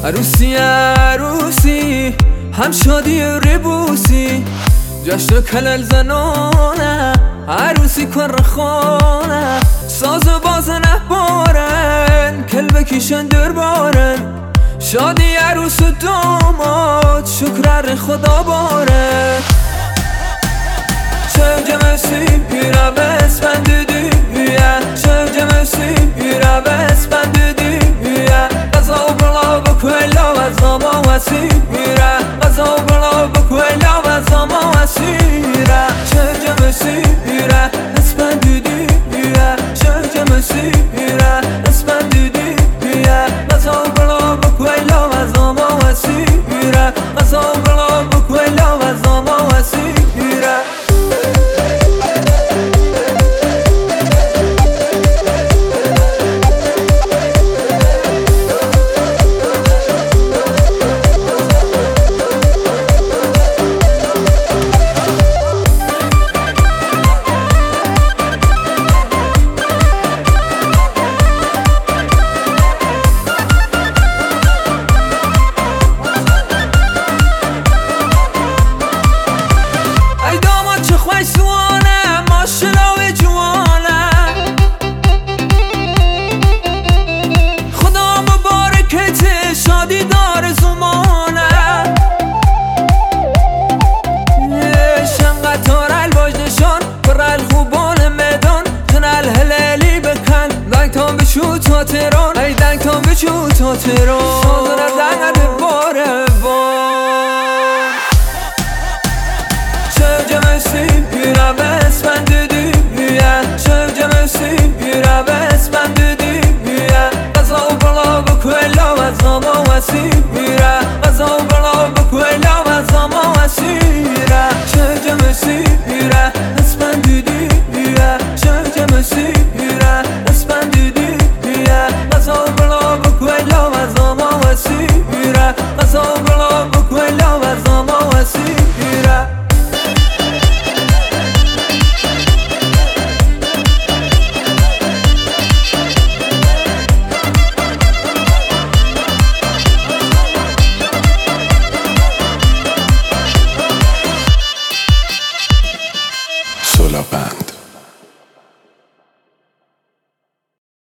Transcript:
عروسی عروسی هم شادی و ربوسی جشن کلل زنانه عروسی کر خانه ساز و بازن بارن کل بکیشن در بارن شادی عروس و داماد شکر خدا بارن شوجه مسی پیرا بس بند دیویه شوجه مسی پیرا بس بند دیویه قضا و بلا بکویلا و زاما و سیره قضا و بلا بکویلا و زاما و سیره شوجه مسی پیرا بس بند دیویه شوجه مسی پیرا بس بند دیویه قضا و بلا بکویلا و زاما و سیره قضا و بلا بکویلا و زاما و سیره شادی دار زمانه شنقطار الواج نشان پر الخوبان میدان تن الهلالی بکن دنگ تان بشو تا تهران ای دنگ تان بشو تا تهران سازن از دنگ باره بان شوجه مسی پیرا بس بند دیویه شوجه مسی پیرا بس بند دیویه قضا و بلا بکویلا و زاما و سی